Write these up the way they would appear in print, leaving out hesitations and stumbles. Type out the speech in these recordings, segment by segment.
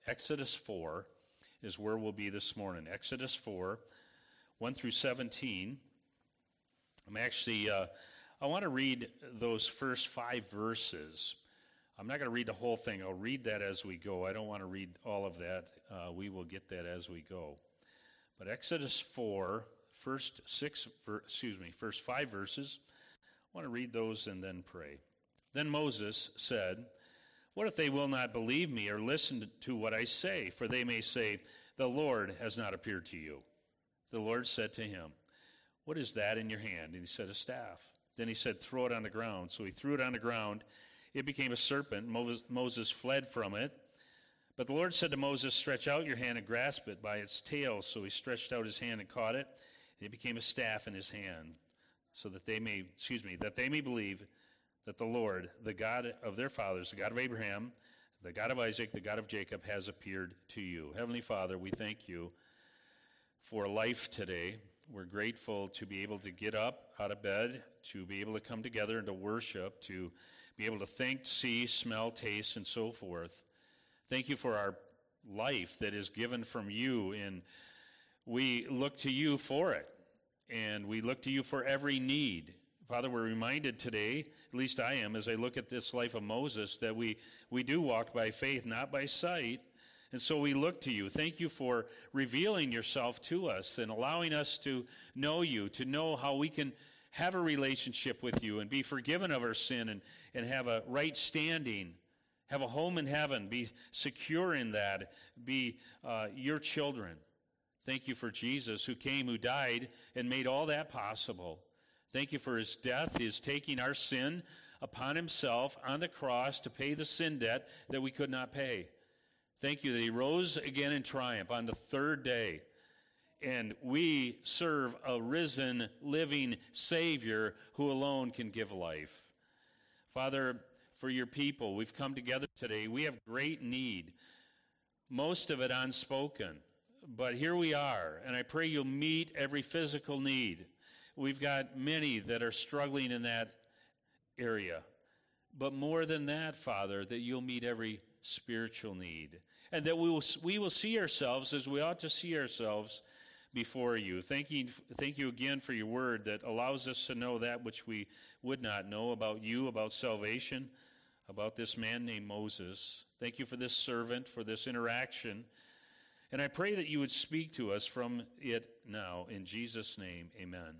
Exodus 4 is where we'll be this morning. Exodus 4, 1 through 17. I want to read those first 5 verses. I'm not going to read the whole thing. I'll read that as we go. I don't want to read all of that. We will get that as we go. But Exodus 4, first 5 verses. I want to read those and then pray. Then Moses said, "What if they will not believe me or listen to what I say? For they may say, 'The Lord has not appeared to you.' The Lord said to him, 'What is that in your hand?' And he said, 'A staff.' Then he said, 'Throw it on the ground.' So he threw it on the ground. It became a serpent. Moses fled from it. But the Lord said to Moses, 'Stretch out your hand and grasp it by its tail.' So he stretched out his hand and caught it. And it became a staff in his hand, so that they may believe that the Lord, the God of their fathers, the God of Abraham, the God of Isaac, the God of Jacob, has appeared to you." Heavenly Father, we thank you for life today. We're grateful to be able to get up out of bed, to be able to come together and to worship, to be able to think, see, smell, taste, and so forth. Thank you for our life that is given from you, and we look to you for it, and we look to you for every need. Father, we're reminded today, at least I am, as I look at this life of Moses, that we do walk by faith, not by sight, and so we look to you. Thank you for revealing yourself to us and allowing us to know you, to know how we can have a relationship with you and be forgiven of our sin and have a right standing, have a home in heaven, be secure in that, be your children. Thank you for Jesus who came, who died, and made all that possible. Thank you for his death, his taking our sin upon himself on the cross to pay the sin debt that we could not pay. Thank you that he rose again in triumph on the third day. And we serve a risen, living Savior who alone can give life. Father, for your people, we've come together today. We have great need, most of it unspoken. But here we are, and I pray you'll meet every physical need. We've got many that are struggling in that area. But more than that, Father, that you'll meet every spiritual need. And that we will see ourselves as we ought to see ourselves before you. Thank you again for your word that allows us to know that which we would not know about you, about salvation, about this man named Moses. Thank you for this servant, for this interaction. And I pray that you would speak to us from it now. In Jesus' name, amen.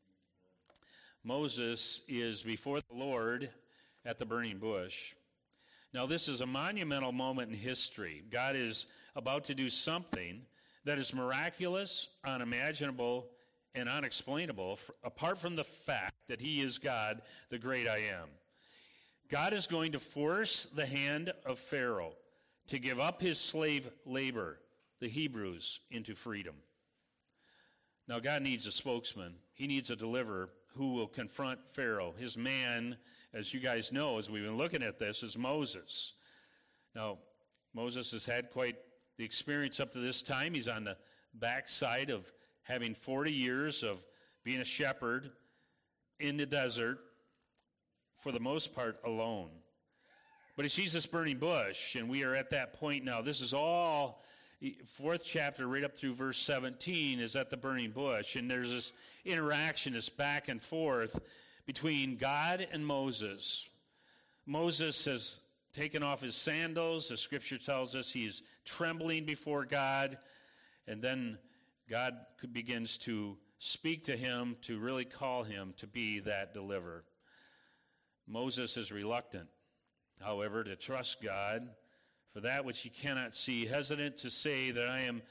Moses is before the Lord at the burning bush. Now, this is a monumental moment in history. God is about to do something that is miraculous, unimaginable, and unexplainable, apart from the fact that he is God, the great I am. God is going to force the hand of Pharaoh to give up his slave labor, the Hebrews, into freedom. Now, God needs a spokesman. He needs a deliverer who will confront Pharaoh. His man, as you guys know, as we've been looking at this, is Moses. Now, Moses has had quite the experience up to this time. He's on the backside of having 40 years of being a shepherd in the desert, for the most part alone. But he sees this burning bush, and we are at that point now. This is all, 4th chapter, right up through verse 17, is at the burning bush. And there's this interaction, this back and forth between God and Moses. Moses has taken off his sandals. The scripture tells us he is trembling before God. And then God begins to speak to him, to really call him to be that deliverer. Moses is reluctant, however, to trust God for that which he cannot see, hesitant to say that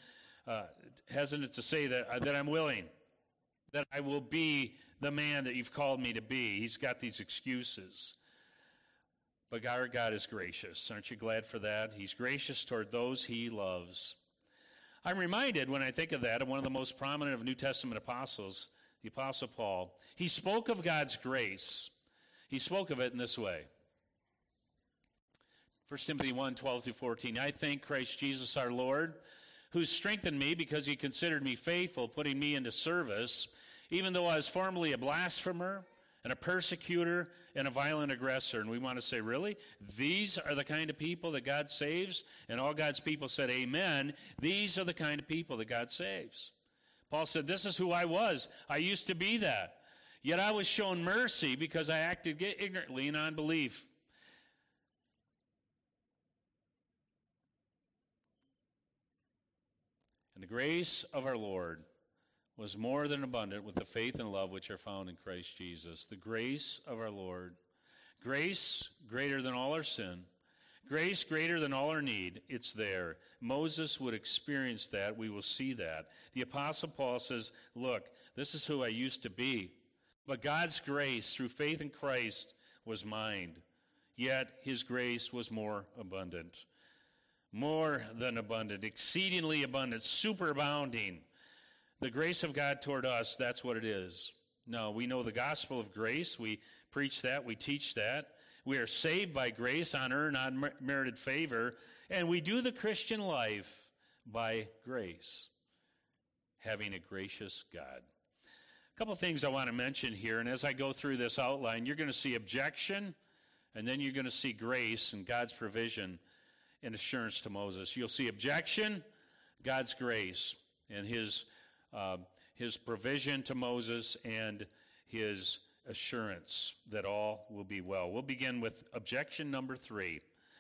I'm willing, that I will be the man that you've called me to be. He's got these excuses. But our God is gracious. Aren't you glad for that? He's gracious toward those he loves. I'm reminded when I think of that of one of the most prominent of New Testament apostles, the Apostle Paul. He spoke of God's grace. He spoke of it in this way. 1 Timothy 1, 12 through 14. I thank Christ Jesus our Lord, who strengthened me because he considered me faithful, putting me into service, even though I was formerly a blasphemer and a persecutor and a violent aggressor. And we want to say, really? These are the kind of people that God saves? And all God's people said, amen. These are the kind of people that God saves. Paul said, this is who I was. I used to be that. Yet I was shown mercy because I acted ignorantly in unbelief. And the grace of our Lord was more than abundant with the faith and love which are found in Christ Jesus. The grace of our Lord. Grace greater than all our sin. Grace greater than all our need. It's there. Moses would experience that. We will see that. The Apostle Paul says, look, this is who I used to be. But God's grace through faith in Christ was mine. Yet his grace was more abundant. More than abundant, exceedingly abundant, superabounding. The grace of God toward us, that's what it is. Now, we know the gospel of grace. We preach that. We teach that. We are saved by grace, unearned, unmerited favor. And we do the Christian life by grace, having a gracious God. A couple things I want to mention here. And as I go through this outline, you're going to see objection, and then you're going to see grace and God's provision and assurance to Moses. You'll see objection, God's grace, and his provision to Moses, and his assurance that all will be well. We'll begin with objection number 3.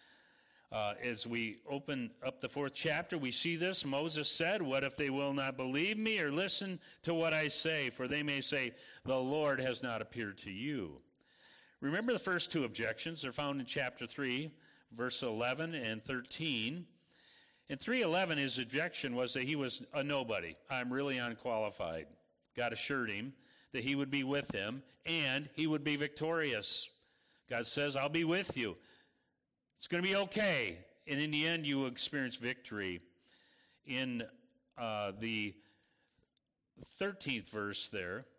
As we open up the 4th chapter, we see this. Moses said, what if they will not believe me or listen to what I say? For they may say, the Lord has not appeared to you. Remember the first 2 objections. They're found in chapter 3, verse 11 and 13. In 3:11, his objection was that he was a nobody. I'm really unqualified. God assured him that he would be with him and he would be victorious. God says, I'll be with you. It's going to be okay. And in the end, you will experience victory. In the 13th verse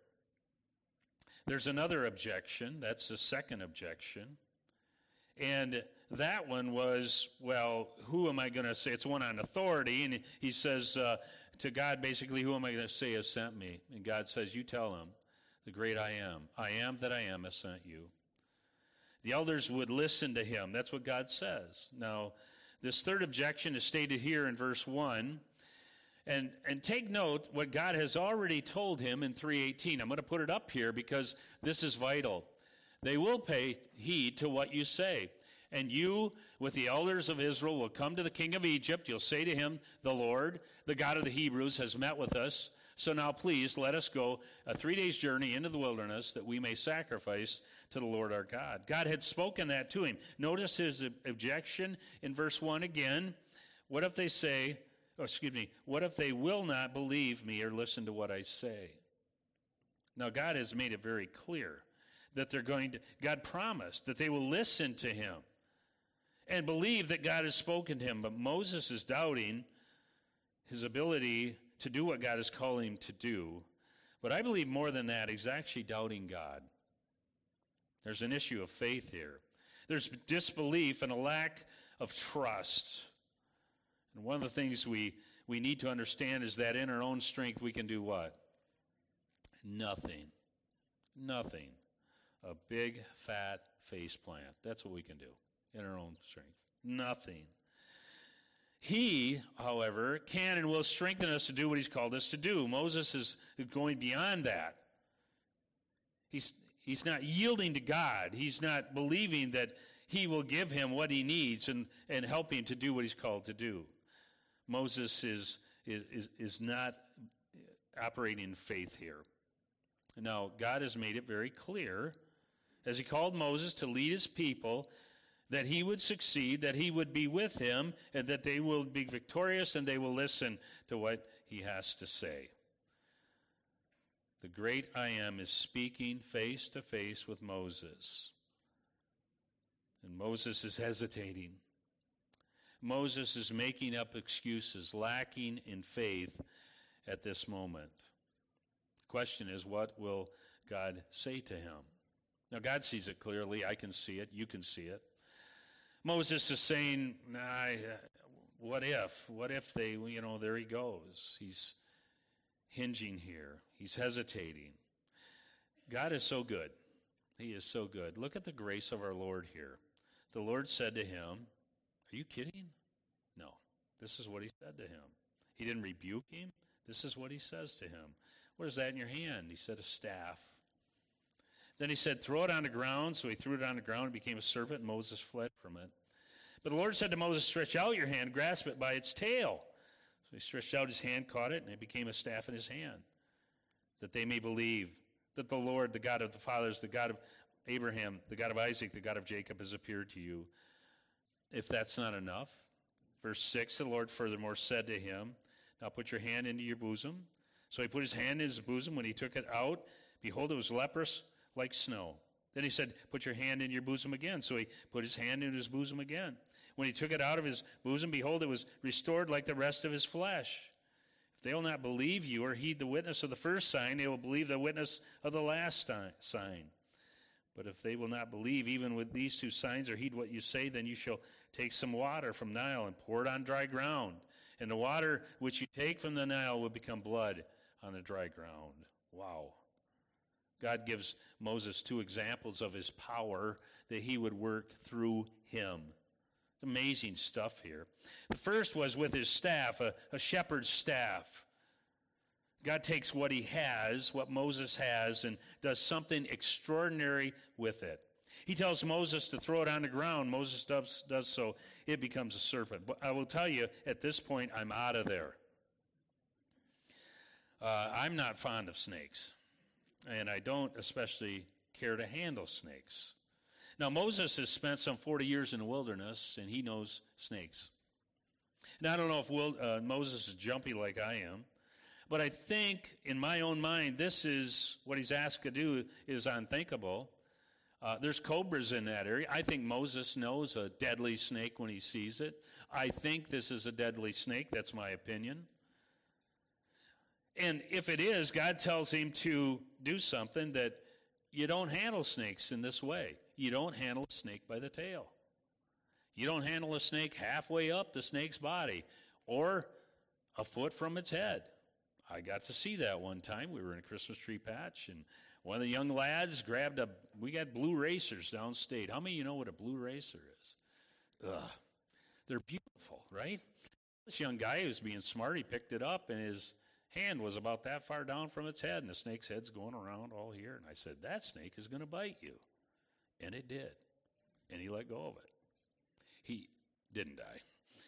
there's another objection. That's the second objection. And that one was, well, who am I going to say? It's one on authority. And he says to God, basically, who am I going to say has sent me? And God says, you tell him, the great I am that I am has sent you. The elders would listen to him. That's what God says. Now, this third objection is stated here in verse 1. And take note what God has already told him in 3:18. I'm going to put it up here because this is vital. They will pay heed to what you say. And you, with the elders of Israel, will come to the king of Egypt. You'll say to him, the Lord, the God of the Hebrews, has met with us. So now please let us go a 3 days journey into the wilderness that we may sacrifice to the Lord our God. God had spoken that to him. Notice his objection in verse 1 again. What if they say, what if they will not believe me or listen to what I say? Now God has made it very clear that God promised that they will listen to him and believe that God has spoken to him. But Moses is doubting his ability to do what God is calling him to do. But I believe more than that, he's actually doubting God. There's an issue of faith here. There's disbelief and a lack of trust. And one of the things we need to understand is that in our own strength we can do what? Nothing. Nothing. A big, fat face plant. That's what we can do in our own strength. Nothing. He, however, can and will strengthen us to do what he's called us to do. Moses is going beyond that. He's not yielding to God. He's not believing that he will give him what he needs and help him to do what he's called to do. Moses is not operating in faith here. Now, God has made it very clear, as he called Moses to lead his people, that he would succeed, that he would be with him, and that they will be victorious and they will listen to what he has to say. The great I am is speaking face to face with Moses. And Moses is hesitating. Moses is making up excuses, lacking in faith at this moment. The question is, what will God say to him? Now, God sees it clearly. I can see it. You can see it. Moses is saying, what if? What if they, there he goes. He's hinging here. He's hesitating. God is so good. He is so good. Look at the grace of our Lord here. The Lord said to him, are you kidding? No. This is what he said to him. He didn't rebuke him. This is what he says to him. What is that in your hand? He said, a staff. Then he said, throw it on the ground. So he threw it on the ground and became a serpent, and Moses fled from it. But the Lord said to Moses, stretch out your hand, grasp it by its tail. So he stretched out his hand, caught it, and it became a staff in his hand, that they may believe that the Lord, the God of the fathers, the God of Abraham, the God of Isaac, the God of Jacob has appeared to you. If that's not enough, verse 6, the Lord furthermore said to him, now put your hand into your bosom. So he put his hand in his bosom. When he took it out, behold, it was leprous like snow. Then he said, put your hand in your bosom again. So he put his hand in his bosom again. When he took it out of his bosom, behold, it was restored like the rest of his flesh. If they will not believe you or heed the witness of the first sign, they will believe the witness of the last sign. But if they will not believe even with these two signs or heed what you say, then you shall take some water from Nile and pour it on dry ground. And the water which you take from the Nile will become blood on the dry ground. Wow. God gives Moses two examples of his power that he would work through him. It's amazing stuff here. The first was with his staff, a shepherd's staff. God takes what he has, what Moses has, and does something extraordinary with it. He tells Moses to throw it on the ground. Moses does so. It becomes a serpent. But I will tell you, at this point, I'm out of there. I'm not fond of snakes, and I don't especially care to handle snakes. Now, Moses has spent some 40 years in the wilderness, and he knows snakes. And I don't know if Moses is jumpy like I am, but I think in my own mind, this is what he's asked to do is unthinkable. There's cobras in that area. I think Moses knows a deadly snake when he sees it. I think this is a deadly snake. That's my opinion. And if it is, God tells him to do something that you don't handle snakes in this way. You don't handle a snake by the tail. You don't handle a snake halfway up the snake's body or a foot from its head. I got to see that one time. We were in a Christmas tree patch, and one of the young lads we got blue racers downstate. How many of you know what a blue racer is? Ugh. They're beautiful, right? This young guy who was being smart, he picked it up, and his hand was about that far down from its head, and the snake's head's going around all here. And I said, that snake is going to bite you. And it did. And he let go of it. He didn't die.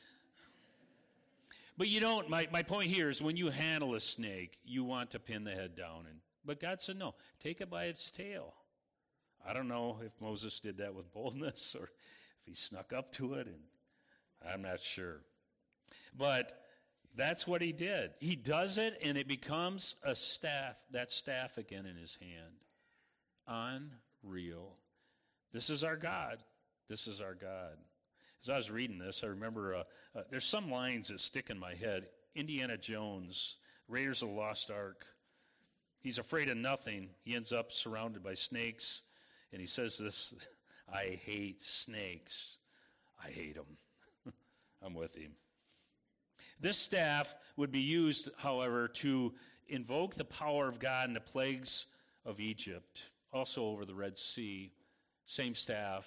But you don't, my point here is when you handle a snake, you want to pin the head down. But God said, no, take it by its tail. I don't know if Moses did that with boldness or if he snuck up to it, and I'm not sure. But that's what he did. He does it, and it becomes a staff, that staff again in his hand. Unreal. This is our God. This is our God. As I was reading this, I remember there's some lines that stick in my head. Indiana Jones, Raiders of the Lost Ark. He's afraid of nothing. He ends up surrounded by snakes, and he says this, I hate snakes. I hate them. I'm with him. This staff would be used, however, to invoke the power of God in the plagues of Egypt, also over the Red Sea. Same staff.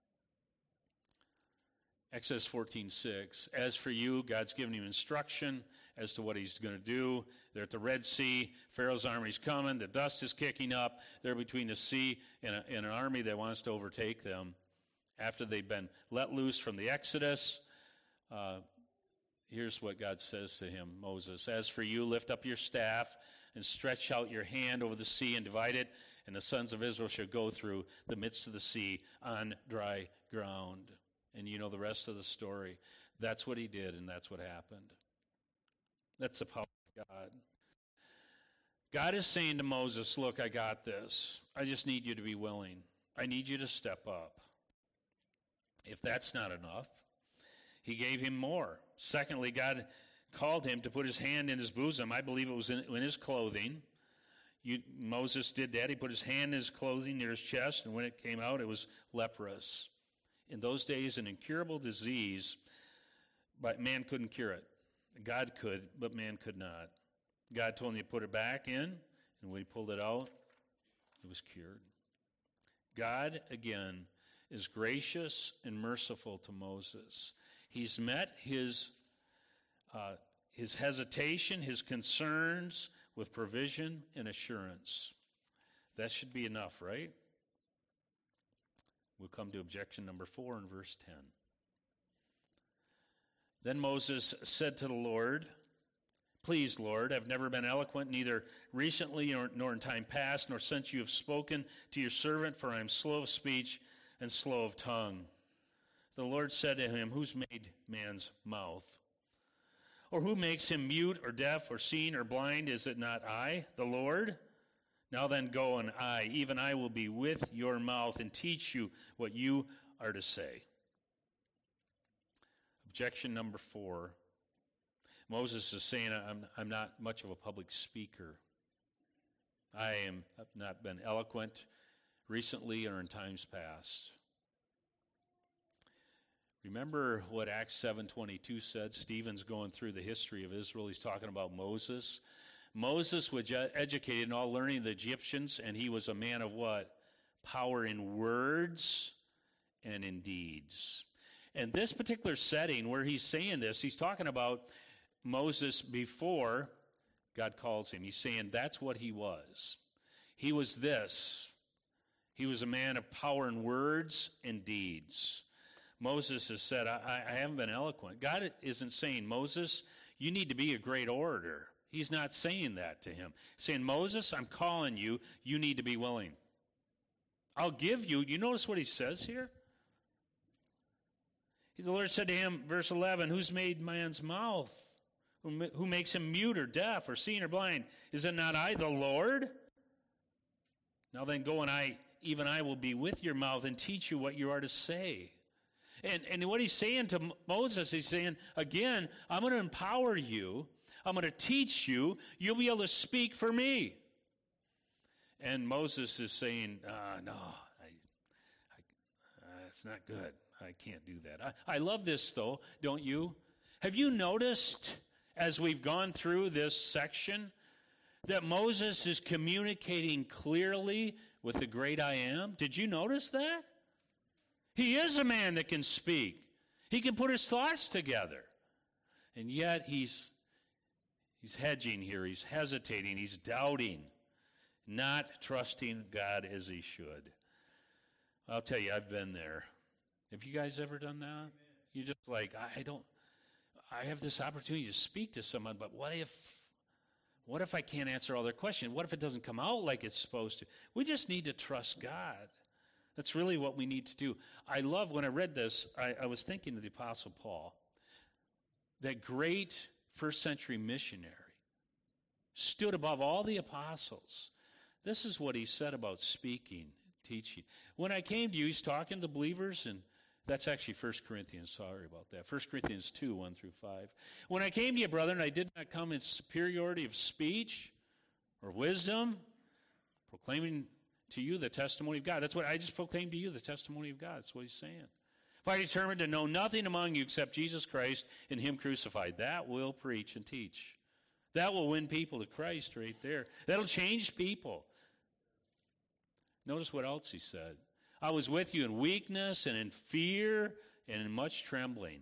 Exodus 14:6. As for you, God's given him instruction as to what he's going to do. They're at the Red Sea. Pharaoh's army's coming. The dust is kicking up. They're between the sea and an army that wants to overtake them. After they've been let loose from the Exodus, here's what God says to him, Moses. As for you, lift up your staff and stretch out your hand over the sea and divide it, and the sons of Israel shall go through the midst of the sea on dry ground. And you know the rest of the story. That's what he did, and that's what happened. That's the power of God. God is saying to Moses, look, I got this. I just need you to be willing. I need you to step up. If that's not enough, he gave him more. Secondly, God called him to put his hand in his bosom. I believe it was in his clothing. Moses did that. He put his hand in his clothing near his chest, and when it came out, it was leprous. In those days, an incurable disease, but man couldn't cure it. God could, but man could not. God told him to put it back in, and when he pulled it out, it was cured. God, again, is gracious and merciful to Moses. He's met his hesitation, his concerns with provision and assurance. That should be enough, right? We'll come to objection number 4 in verse 10. Then Moses said to the Lord, "Please, Lord, I've never been eloquent, neither recently nor in time past, nor since you have spoken to your servant, for I am slow of speech and slow of tongue." The Lord said to him, "Who's made man's mouth? Or who makes him mute or deaf or seen or blind? Is it not I, the Lord? Now then go, and even I will be with your mouth and teach you what you are to say." Objection number 4. Moses is saying, I'm not much of a public speaker. I have not been eloquent recently or in times past. Remember what Acts 7:22 said? Stephen's going through the history of Israel. He's talking about Moses. Moses was educated in all learning of the Egyptians, and he was a man of what? Power in words and in deeds. And this particular setting where he's saying this, he's talking about Moses before God calls him. He's saying that's what he was. He was this. He was a man of power in words and deeds. Moses has said, I haven't been eloquent. God isn't saying, Moses, you need to be a great orator. He's not saying that to him. He's saying, Moses, I'm calling you. You need to be willing. I'll give you. You notice what he says here? The Lord said to him, verse 11, who's made man's mouth? Who makes him mute or deaf or seen or blind? Is it not I, the Lord? Now then go, and even I will be with your mouth and teach you what you are to say. And what he's saying to Moses, he's saying, again, I'm going to empower you. I'm going to teach you. You'll be able to speak for me. And Moses is saying, no, it's not good. I can't do that. I love this, though, don't you? Have you noticed, as we've gone through this section, that Moses is communicating clearly with the great I am? Did you notice that? He is a man that can speak. He can put his thoughts together. And yet he's hedging here. He's hesitating. He's doubting, not trusting God as he should. I'll tell you, I've been there. Have you guys ever done that? You're just like, I have this opportunity to speak to someone, but what if I can't answer all their questions? What if it doesn't come out like it's supposed to? We just need to trust God. That's really what we need to do. I love, when I read this, I was thinking of the Apostle Paul, that great first century missionary, stood above all the apostles. This is what he said about speaking, teaching. When I came to you, he's talking to believers, and that's actually 1 Corinthians, sorry about that. 1 Corinthians 2, 1 through 5. When I came to you, brethren, I did not come in superiority of speech or wisdom, proclaiming to you the testimony of God. That's what I just proclaimed to you, the testimony of God. That's what he's saying. If I determined to know nothing among you except Jesus Christ and him crucified, that will preach and teach. That will win people to Christ right there. That'll change people. Notice what else he said. I was with you in weakness and in fear and in much trembling.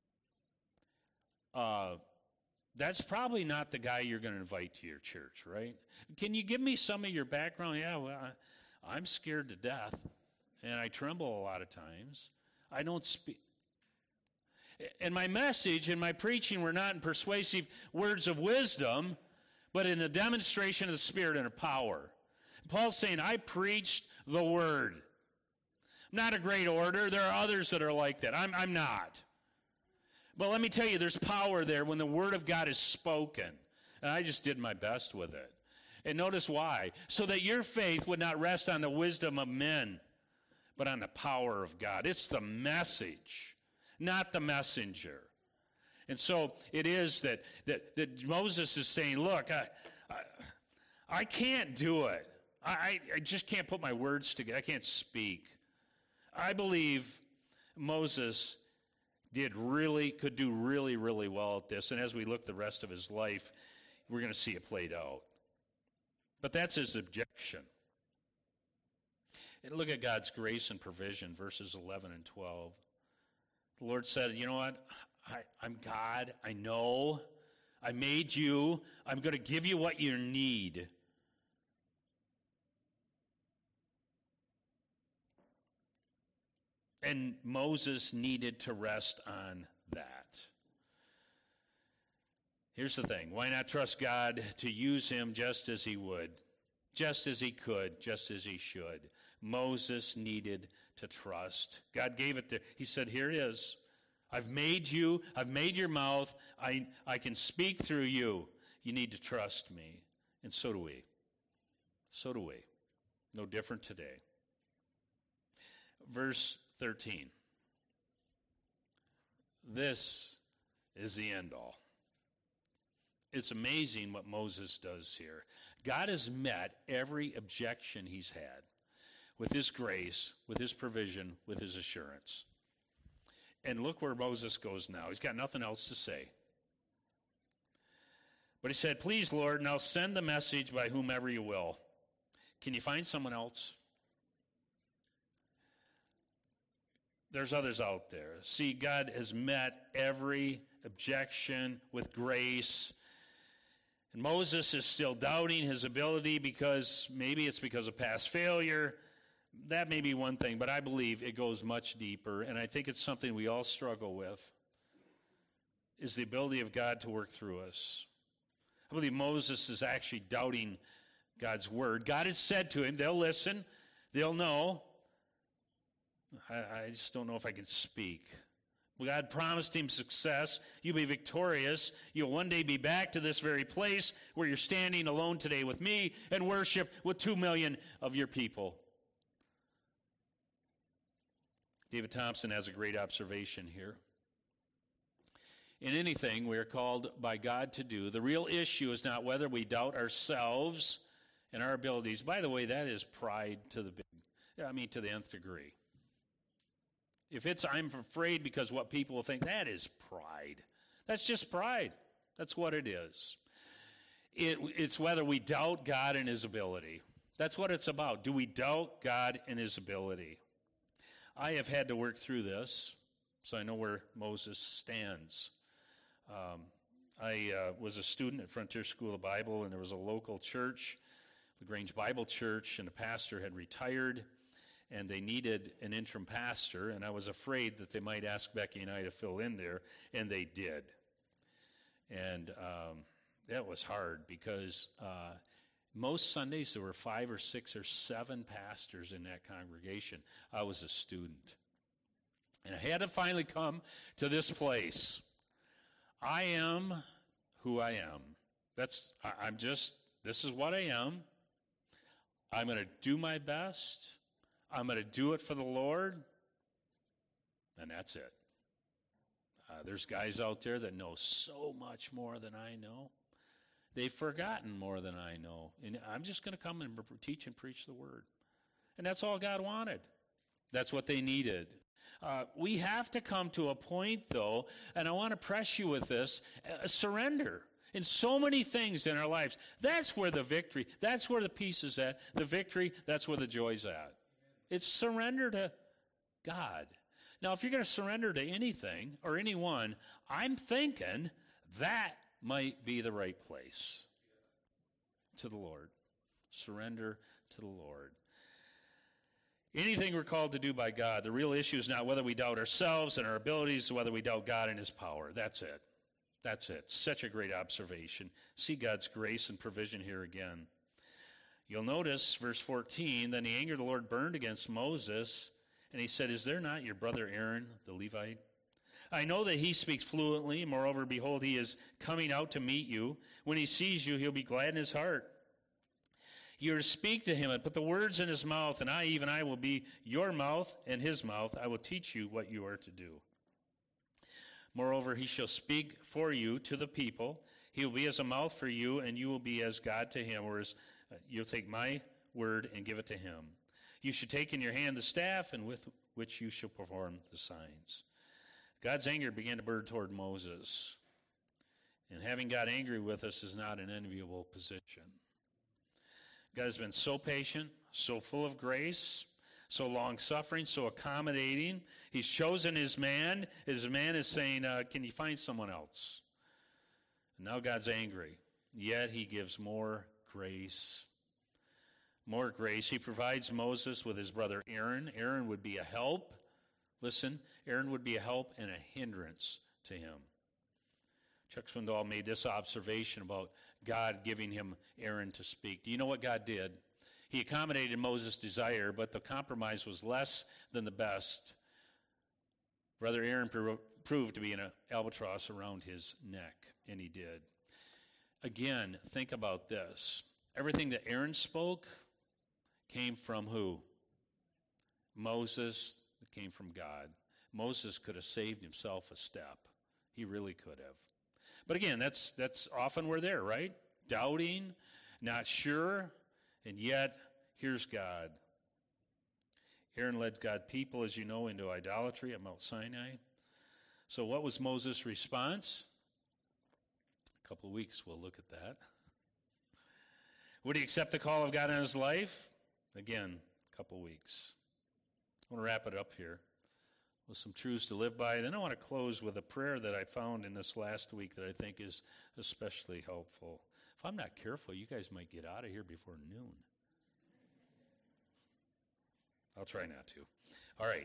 That's probably not the guy you're going to invite to your church, right? Can you give me some of your background? Yeah, well, I'm scared to death, and I tremble a lot of times. I don't speak. And my message and my preaching were not in persuasive words of wisdom, but in a demonstration of the Spirit and of power. Paul's saying, I preached the word. I'm not a great orator. There are others that are like that. I'm not. But let me tell you, there's power there when the word of God is spoken. And I just did my best with it. And notice why. So that your faith would not rest on the wisdom of men, but on the power of God. It's the message, not the messenger. And so it is that Moses is saying, look, I can't do it. I just can't put my words together. I can't speak. I believe Moses could do really, really well at this. And as we look the rest of his life, we're going to see it played out. But that's his objection. And look at God's grace and provision, verses 11 and 12. The Lord said, you know what? I'm God. I know. I made you. I'm going to give you what you need. And Moses needed to rest on that. Here's the thing. Why not trust God to use him just as he would, just as he could, just as he should? Moses needed to trust. God gave it to, he said, here it is. I've made you. I've made your mouth. I can speak through you. You need to trust me. And so do we. So do we. No different today. Verse 13. This is the end all. It's amazing what Moses does here. God has met every objection he's had with his grace, with his provision, with his assurance. And look where Moses goes now. He's got nothing else to say. But he said, please, Lord, now send the message by whomever you will. Can you find someone else? There's others out there. See, God has met every objection with grace. And Moses is still doubting his ability because maybe it's because of past failure. That may be one thing, but I believe it goes much deeper, and I think it's something we all struggle with, is the ability of God to work through us. I believe Moses is actually doubting God's word. God has said to him, they'll listen, they'll know. I just don't know if I can speak. God promised him success. You'll be victorious. You'll one day be back to this very place where you're standing alone today with me and worship with 2 million of your people. David Thompson has a great observation here. In anything we are called by God to do, the real issue is not whether we doubt ourselves and our abilities. By the way, that is pride to the nth degree. If it's I'm afraid because what people will think, that is pride. That's just pride. That's what it is. It's whether we doubt God and his ability. That's what it's about. Do we doubt God and his ability? I have had to work through this, so I know where Moses stands. I was a student at Frontier School of Bible, and there was a local church, the Grange Bible Church, and the pastor had retired, and they needed an interim pastor, and I was afraid that they might ask Becky and I to fill in there, and they did. And that was hard because most Sundays there were 5 or 6 or 7 pastors in that congregation. I was a student. And I had to finally come to this place. I am who I am. This is what I am. I'm going to do my best. I'm going to do it for the Lord, and that's it. There's guys out there that know so much more than I know. They've forgotten more than I know. And I'm just going to come and teach and preach the word. And that's all God wanted. That's what they needed. We have to come to a point, though, and I want to press you with this, surrender. In so many things in our lives, that's where the victory, that's where the peace is at. The victory, that's where the joy's at. It's surrender to God. Now, if you're going to surrender to anything or anyone, I'm thinking that might be the right place. To the Lord. Surrender to the Lord. Anything we're called to do by God, the real issue is not whether we doubt ourselves and our abilities, whether we doubt God and his power. That's it. That's it. Such a great observation. See God's grace and provision here again. You'll notice, verse 14, then the anger of the Lord burned against Moses, and he said, is there not your brother Aaron, the Levite? I know that he speaks fluently. Moreover, behold, he is coming out to meet you. When he sees you, he'll be glad in his heart. You are to speak to him and put the words in his mouth, and I will be your mouth and his mouth. I will teach you what you are to do. Moreover, he shall speak for you to the people. He will be as a mouth for you, and you will be as God to him, whereas you'll take my word and give it to him. You should take in your hand the staff, and with which you shall perform the signs. God's anger began to burn toward Moses. And having God angry with us is not an enviable position. God has been so patient, so full of grace. so long-suffering, so accommodating. He's chosen his man. His man is saying, can you find someone else? And now God's angry. Yet he gives more grace. More grace. He provides Moses with his brother Aaron. Aaron would be a help. Listen, Aaron would be a help and a hindrance to him. Chuck Swindoll made this observation about God giving him Aaron to speak. Do you know what God did? He accommodated Moses' desire, but the compromise was less than the best. Brother Aaron proved to be an albatross around his neck, and he did. Again, think about this. Everything that Aaron spoke came from who? Moses. It came from God. Moses could have saved himself a step. He really could have. But again, that's often we're there, right? Doubting, not sure, and yet here's God. Aaron led God's people, as you know, into idolatry at Mount Sinai. So what was Moses' response? A couple of weeks we'll look at that. Would he accept the call of God in his life? Again, a couple of weeks. I want to wrap it up here with some truths to live by. Then I want to close with a prayer that I found in this last week that I think is especially helpful. If I'm not careful, you guys might get out of here before noon. I'll try not to. All right.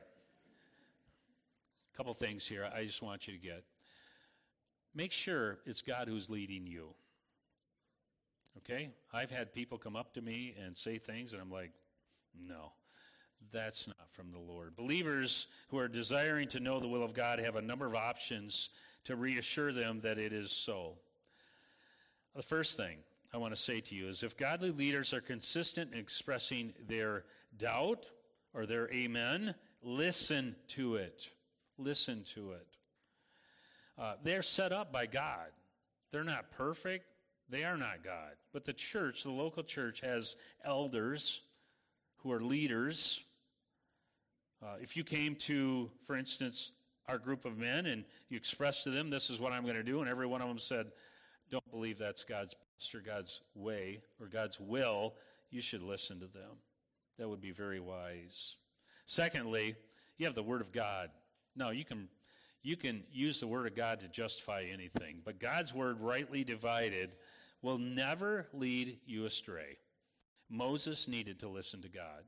A couple things here I just want you to get. Make sure it's God who's leading you. Okay? I've had people come up to me and say things, and I'm like, no, that's not from the Lord. Believers who are desiring to know the will of God have a number of options to reassure them that it is so. The first thing I want to say to you is if godly leaders are consistent in expressing their doubt or their amen, listen to it. Listen to it. They're set up by God. They're not perfect. They are not God. But the church, the local church, has elders who are leaders. If you came to, for instance, our group of men and you expressed to them, this is what I'm going to do, and every one of them said, don't believe that's God's best or God's way or God's will, you should listen to them. That would be very wise. Secondly, you have the Word of God. Now, you can use the Word of God to justify anything, but God's Word rightly divided will never lead you astray. Moses needed to listen to God.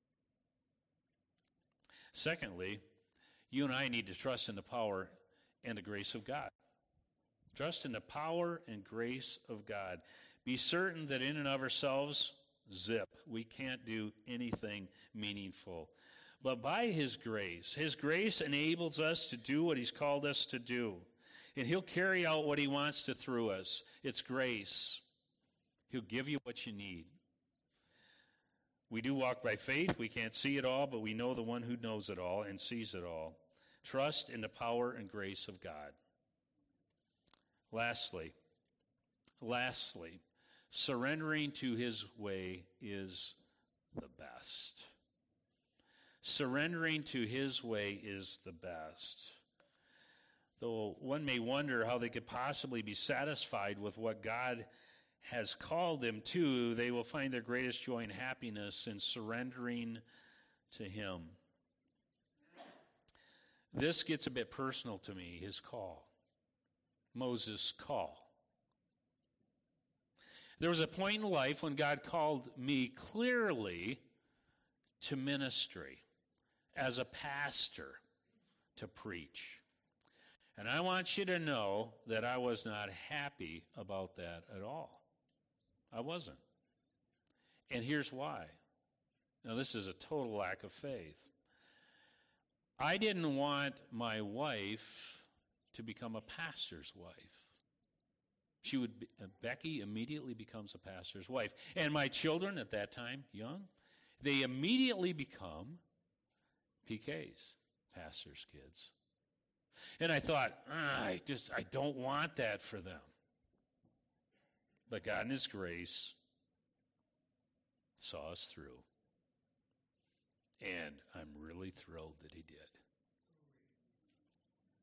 Secondly, you and I need to trust in the power and the grace of God. Trust in the power and grace of God. Be certain that in and of ourselves, zip, we can't do anything meaningful. But by His grace enables us to do what He's called us to do. And He'll carry out what He wants to through us. It's grace. He'll give you what you need. We do walk by faith. We can't see it all, but we know the one who knows it all and sees it all. Trust in the power and grace of God. Lastly, surrendering to His way is the best. Surrendering to His way is the best. Though one may wonder how they could possibly be satisfied with what God has called them to, they will find their greatest joy and happiness in surrendering to Him. This gets a bit personal to me, His call. Moses' call. There was a point in life when God called me clearly to ministry as a pastor to preach. And I want you to know that I was not happy about that at all. I wasn't. And here's why. Now, this is a total lack of faith. I didn't want my wife to become a pastor's wife. Becky immediately becomes a pastor's wife. And my children at that time, young, they immediately become PKs, pastor's kids. And I thought, I don't want that for them. But God in His grace saw us through. And I'm really thrilled that He did.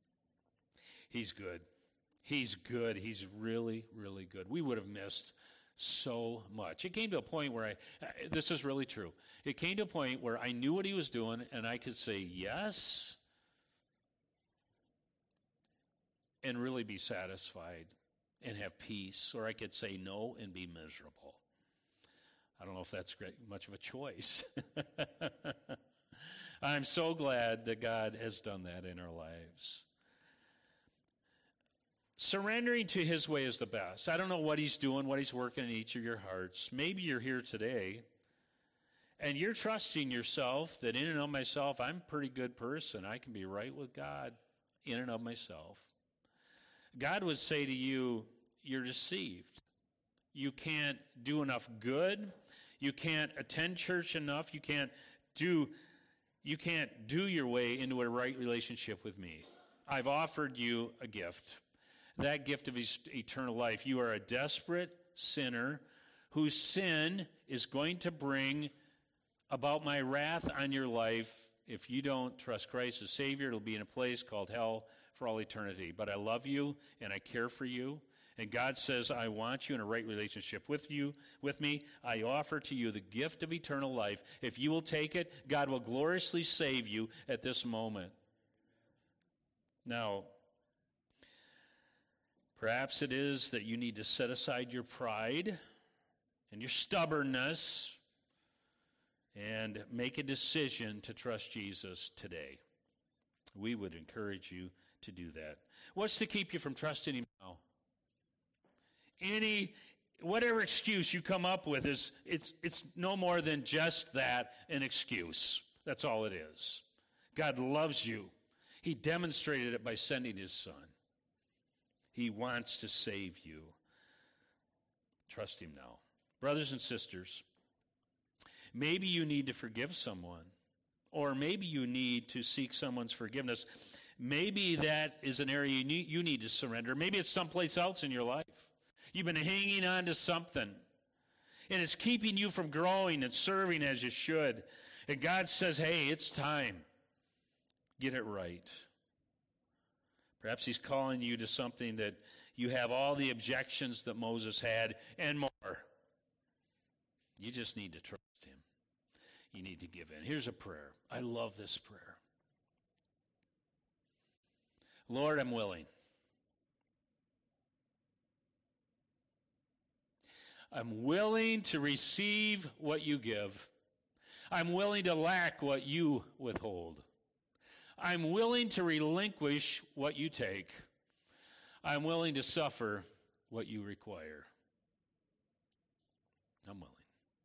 He's good. He's good. He's really, really good. We would have missed so much. It came to a point where this is really true. It came to a point where I knew what he was doing, and I could say yes and really be satisfied and have peace, or I could say no and be miserable. I don't know if that's much of a choice. I'm so glad that God has done that in our lives. Surrendering to his way is the best. I don't know what he's doing, what he's working in each of your hearts. Maybe you're here today, and you're trusting yourself that in and of myself, I'm a pretty good person. I can be right with God in and of myself. God would say to you, you're deceived. You can't do enough good. You can't attend church enough. You can't do your way into a right relationship with me. I've offered you a gift, that gift of eternal life. You are a desperate sinner whose sin is going to bring about my wrath on your life. If you don't trust Christ as Savior, it'll be in a place called hell for all eternity. But I love you, and I care for you. And God says, I want you in a right relationship with me. I offer to you the gift of eternal life. If you will take it, God will gloriously save you at this moment. Now, perhaps it is that you need to set aside your pride and your stubbornness and make a decision to trust Jesus today. We would encourage you to do that. What's to keep you from trusting him now? Whatever excuse you come up with it's no more than just that, an excuse. That's all it is. God loves you. He demonstrated it by sending his Son. He wants to save you. Trust him now. Brothers and sisters, maybe you need to forgive someone, or maybe you need to seek someone's forgiveness. Maybe that is an area you need to surrender. Maybe it's someplace else in your life. You've been hanging on to something, and it's keeping you from growing and serving as you should. And God says, hey, it's time. Get it right. Perhaps he's calling you to something that you have all the objections that Moses had and more. You just need to trust him. You need to give in. Here's a prayer. I love this prayer. Lord, I'm willing. I'm willing to receive what you give. I'm willing to lack what you withhold. I'm willing to relinquish what you take. I'm willing to suffer what you require. I'm willing.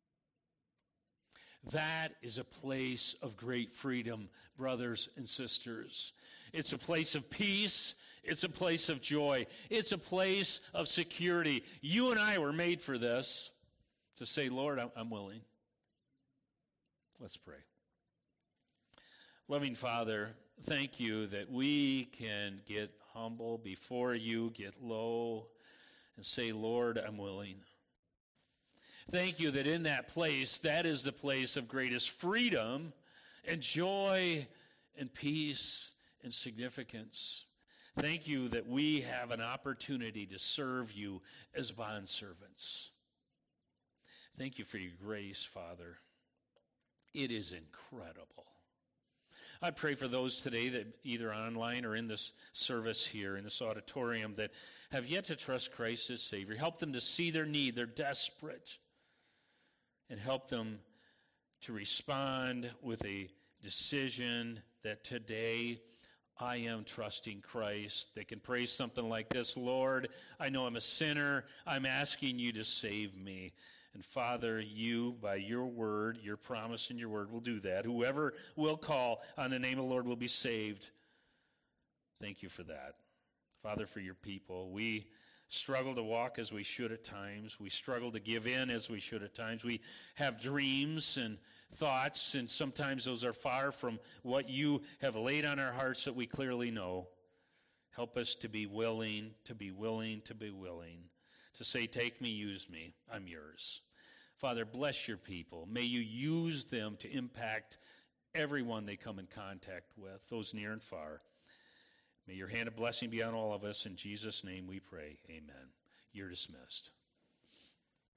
That is a place of great freedom, brothers and sisters. It's a place of peace. It's a place of joy. It's a place of security. You and I were made for this, to say, Lord, I'm willing. Let's pray. Loving Father, thank you that we can get humble before you, get low, and say, Lord, I'm willing. Thank you that in that place, that is the place of greatest freedom and joy and peace and significance. Thank you that we have an opportunity to serve you as bondservants. Thank you for your grace, Father. It is incredible. I pray for those today that either online or in this service here, in this auditorium, that have yet to trust Christ as Savior. Help them to see their need. They're desperate. And help them to respond with a decision that today I am trusting Christ. They can pray something like this: Lord, I know I'm a sinner. I'm asking you to save me. And Father, you, by your word, your promise and your word, will do that. Whoever will call on the name of the Lord will be saved. Thank you for that. Father, for your people, we struggle to walk as we should at times. We struggle to give in as we should at times. We have dreams and thoughts, and sometimes those are far from what you have laid on our hearts that we clearly know. Help us to be willing, to be willing, to be willing, to say, take me, use me, I'm yours. Father, bless your people. May you use them to impact everyone they come in contact with, those near and far. May your hand of blessing be on all of us. In Jesus' name we pray. Amen. You're dismissed.